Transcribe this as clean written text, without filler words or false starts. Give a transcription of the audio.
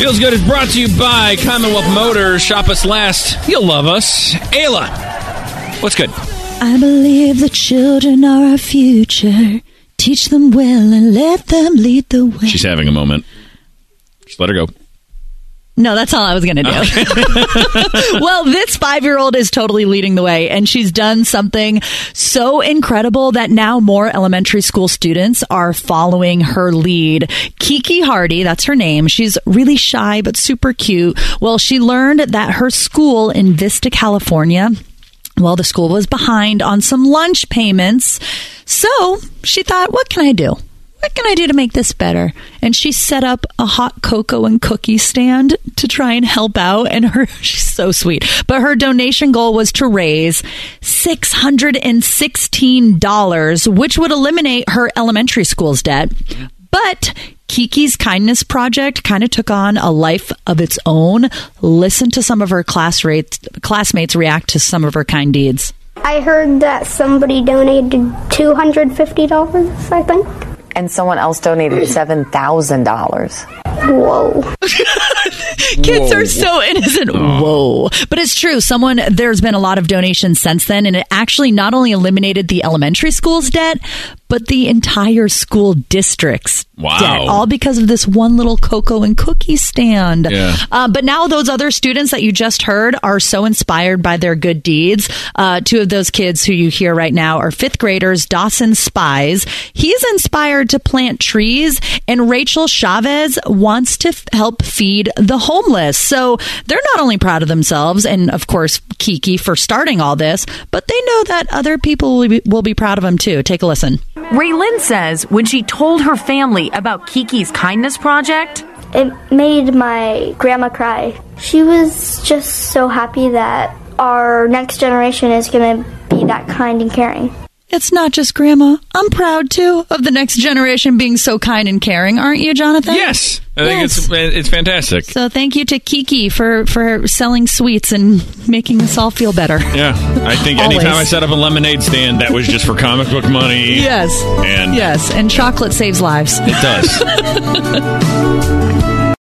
Feels Good is brought to you by Commonwealth Motors. Shop us last. You'll love us. Ayla, what's good? I believe the children are our future. Teach them well and let them lead the way. She's having a moment. Just let her go. No, that's all I was going to do. Okay. Well, this 5-year-old is totally leading the way, and she's done something so incredible that now more elementary school students are following her lead. Kiki Hardy, that's her name. She's really shy but super cute. Well, she learned that her school in Vista, California, well, the school was behind on some lunch payments. So she thought, what can I do? What can I do to make this better? And she set up a hot cocoa and cookie stand to try and help out. And she's so sweet. But her donation goal was to raise $616, which would eliminate her elementary school's debt. But Kiki's Kindness Project kind of took on a life of its own. Listen to some of her classmates react to some of her kind deeds. I heard that somebody donated $250, I think. And someone else donated $7,000. Whoa. Kids are so innocent. Whoa. But it's true. There's been a lot of donations since then, and it actually not only eliminated the elementary school's debt, but the entire school district's debt, all because of this one little cocoa and cookie stand. Yeah. But now those other students that you just heard are so inspired by their good deeds. Two of those kids who you hear right now are 5th graders, Dawson Spies. He's inspired to plant trees, and Rachel Chavez wants to help feed the homeless. So they're not only proud of themselves and, of course, Kiki for starting all this, but they know that other people will be proud of them too. Take a listen. Raylyn says when she told her family about Kiki's Kindness Project, it made my grandma cry. She was just so happy that our next generation is going to be that kind and caring. It's not just Grandma. I'm proud, too, of the next generation being so kind and caring. Aren't you, Jonathan? Yes. I think it's fantastic. So thank you to Kiki for selling sweets and making us all feel better. Yeah. I think anytime I set up a lemonade stand, that was just for comic book money. Yes. And chocolate saves lives. It does.